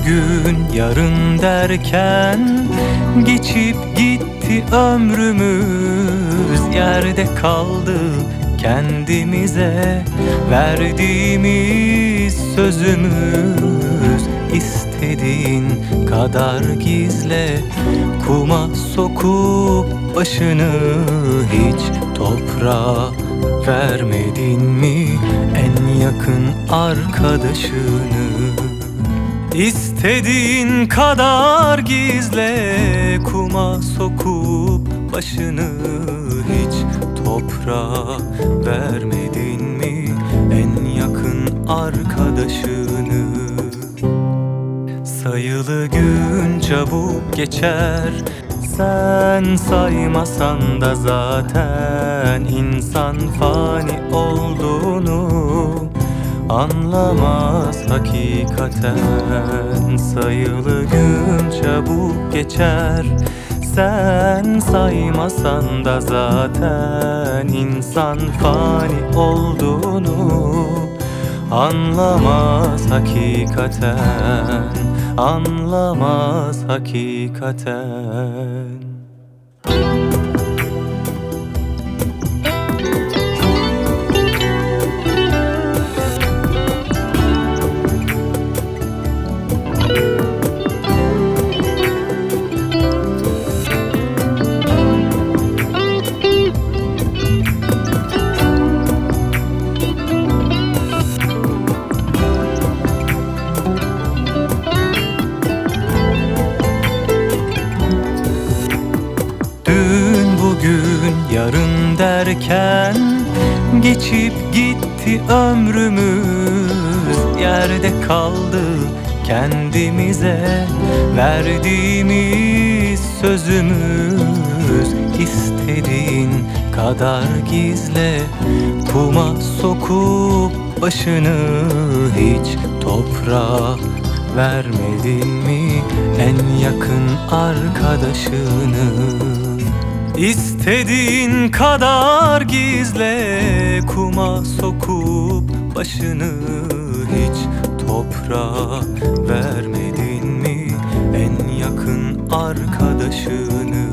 bugün yarın derken geçip gitti ömrümüz. Yerde kaldı kendimize verdiğimiz sözümüz. İstediğin kadar gizle, kuma sokup başını hiç toprağa vermedin mi en yakın arkadaşını? İstediğin kadar gizle, kuma sokup başını hiç toprağa vermedin mi en yakın arkadaşını? Sayılı gün çabuk geçer, sen saymasan da zaten insan fani olduğunu anlamaz hakikaten. Sayılı gün çabuk geçer, sen saymasan da zaten insan fani olduğunu anlamaz hakikaten, anlamaz hakikaten. Bugün yarın derken geçip gitti ömrümüz. Yerde kaldı kendimize verdiğimiz sözümüz. İstediğin kadar gizle, kuma sokup başını hiç toprağa vermedin mi en yakın arkadaşını? İstediğin kadar gizle, kuma sokup başını hiç toprağa vermedin mi en yakın arkadaşını?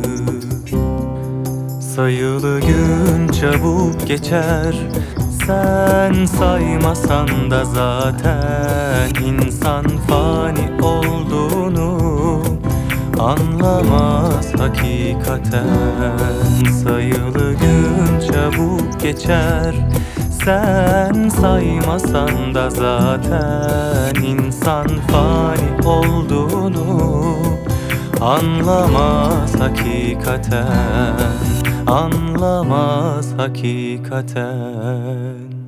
Sayılı gün çabuk geçer, sen saymasan da zaten insan fani olduğunu anlamaz hakikaten. Sayılı gün çabuk geçer, sen saymasan da zaten insan fani olduğunu anlamaz hakikaten, anlamaz hakikaten.